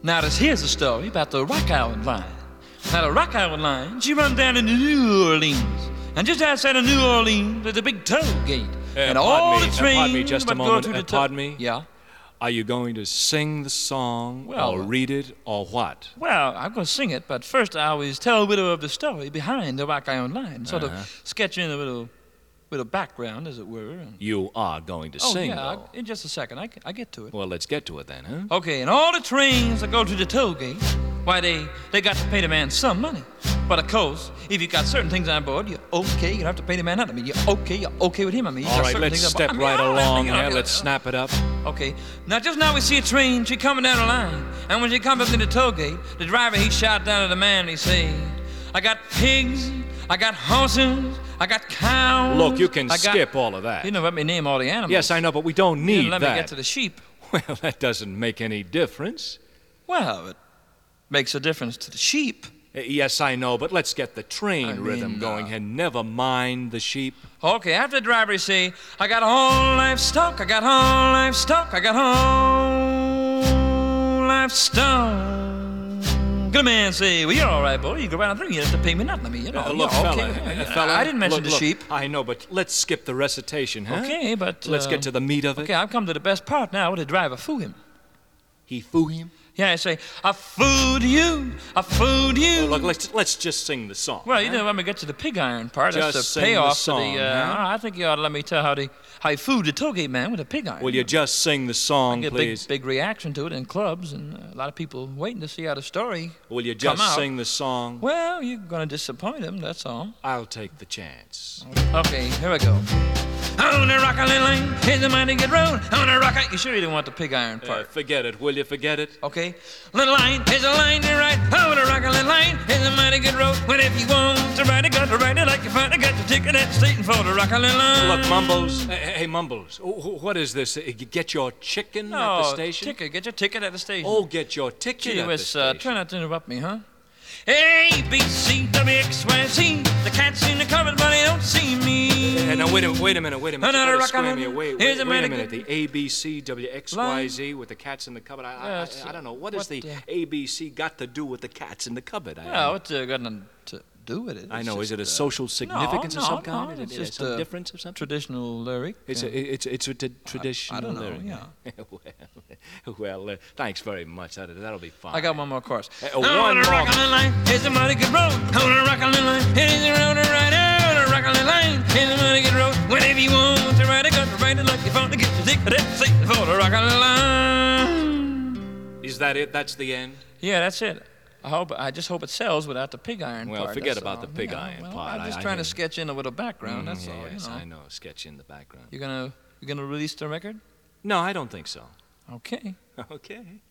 Now, here's a story about the Rock Island Line. Now, the Rock Island Line, she runs down into New Orleans. And just outside of New Orleans, there's a big toll gate. And all the trains pardon me just a moment. Pardon me? Yeah? Are you going to sing the song or read it or what? Well, I'm going to sing it, but first I always tell a little of the story behind the Rock Island Line. Sort of sketch in a little background, as it were. You are going to sing, though. In just a second. I get to it. Well, let's get to it then, huh? Okay, and all the trains that go to the toll gate, why, they got to pay the man some money. But of course, if you got certain things on board, you're okay. You don't have to pay the man nothing. I mean, you're okay with him. I mean, all right, let's step right along here. Let's snap it up. Okay. Just now we see a train. She coming down the line. And when she comes up to the toll gate, the driver, he shot down at the man. He said, I got pigs, I got horses, I got cows. Look, you can skip all of that. You know, let me name all the animals. Yes, I know, but we don't need that. Let me get to the sheep. Well, that doesn't make any difference. Well, it makes a difference to the sheep. Yes, I know, but let's get the train rhythm going and never mind the sheep. Okay, after the driver say, I got whole livestock, I got whole livestock, I got whole livestock. Good man say, well, you're all right, boy. You go right on through. You don't have to pay me nothing. I mean, you know. Look, okay. fella, I didn't mention the sheep. I know, but let's skip the recitation, huh? Okay, but... let's get to the meat of it. Okay, I've come to the best part now. The driver foo him. He foo him? Yeah, I say, I fooled you, I fooled you. Well, look, let's just sing the song. Well, you know, let me get to the pig iron part. Just that's the sing payoff the song, to the. I think you ought to let me tell how he fooled the toll gate man with a pig iron. Will you just sing the song, I get please? Big reaction to it in clubs, and a lot of people waiting to see how the story. Will you just sing the song? Well, you're gonna disappoint them. That's all. I'll take the chance. Okay, here we go. On the Rock Island Line, here's a mighty good road. On the Rock Island. You sure you didn't want the pig iron part? Forget it. Will you forget it? Okay. The line is a line to ride. On the Rock Island Line, here's a mighty good road. Well, if you want to ride it, got to ride it like you finally got your ticket at the station for the Rock Island Line. Look, Mumbles. Hey, Mumbles. What is this? Get your chicken at the station? Ticket. Get your ticket at the station. Oh, get your ticket at the station. Try not to interrupt me, huh? A, B, C, W, X, Y, Z. The cat's in the cupboard, but they don't see me. Now, wait a minute. Wait a minute. Wait a minute. The A, B, C, W, X, Y, Z with the cats in the cupboard. I don't know. What does the A, B, C got to do with the cats in the cupboard? Well, what's got nothing to do with it? I know. Is it a social significance of some kind? It's just some difference of something? Traditional lyric. It's a traditional lyric. Yeah. Well, thanks very much. That'll be fine. I got one more chorus. One more. Rock Island Line is a mighty good road. On the Rock Island Line, it is a road to ride. On the Rock Island Line is a mighty good road. Whenever you want to ride it, got to ride it like you found to get your ticket at the station for the Rock Island Line. Is that it? That's the end? Yeah, that's it. I just hope it sells without the pig iron part. Well, forget about the pig iron part. I'm just trying to sketch in with a background. That's all. Yes, you know. I know. Sketch in the background. You're gonna release the record? No, I don't think so. Okay. Okay.